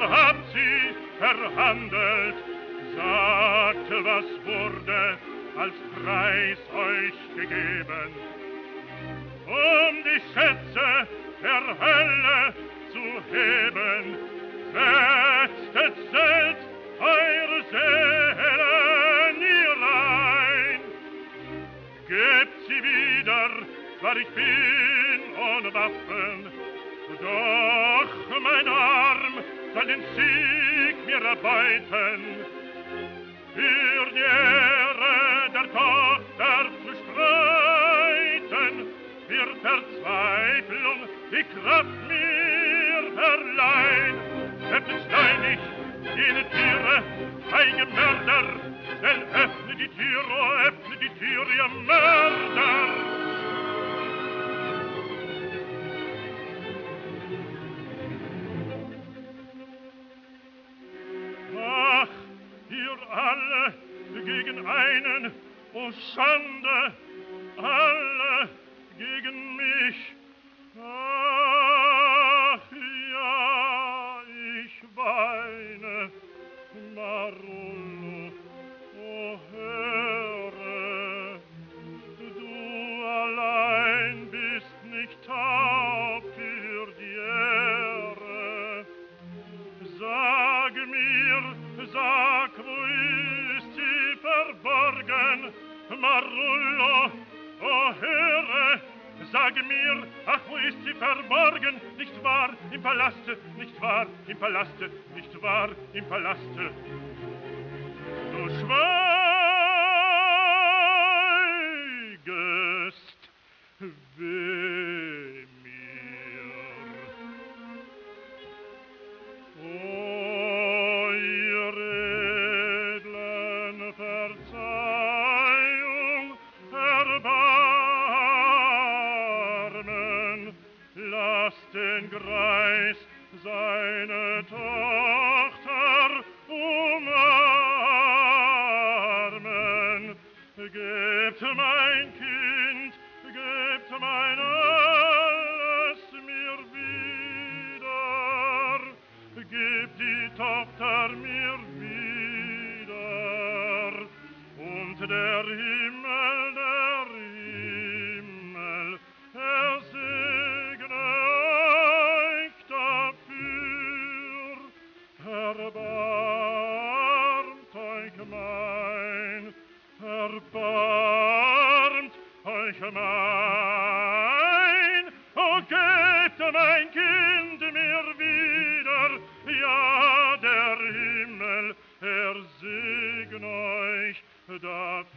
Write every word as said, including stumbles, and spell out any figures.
ihr habt sie verhandelt. Sagt, was wurde als Preis euch gegeben, um die Schätze der Hölle zu heben. Setztet selbst eure Seelen hinein. Gebt sie wieder, zwar ich bin ohne Waffen, doch mein Arm soll den Sieg mir erbeuten. Für die Ehre der Tochter zu streiten, wird Verzweiflung die Kraft mir verleihen. Öffnet steinig jene Türe, feige Mörder, denn öffne die Tür, oh, öffne die Tür, ihr Mörder! Ach, ihr alle gegen einen, o Schande, alle gegen mich. Ach, ja, ich weine, Marullo, o höre, du allein bist nicht taub für die Ehre. Sag mir, sag, wo ist sie verborgen, Marullo, o höre, sag mir, ach, wo ist sie verborgen, nicht wahr, im Palaste, nicht wahr, im Palaste, nicht wahr, im Palaste. Du schweigest, weh mir. O, ihr edlen Verzeihung, Erbarmen, lasst den Greis seine Tochter umarmen. Gebt mein Kind, gebt mein alles mir wieder, gebt die Tochter mir wieder, und der Himmel, der Himmel, er segne euch dafür. Erbarmt euch mein, erbarmt euch mein, o gebt mein Kind mir wieder, ja, der Himmel, er segne euch dafür.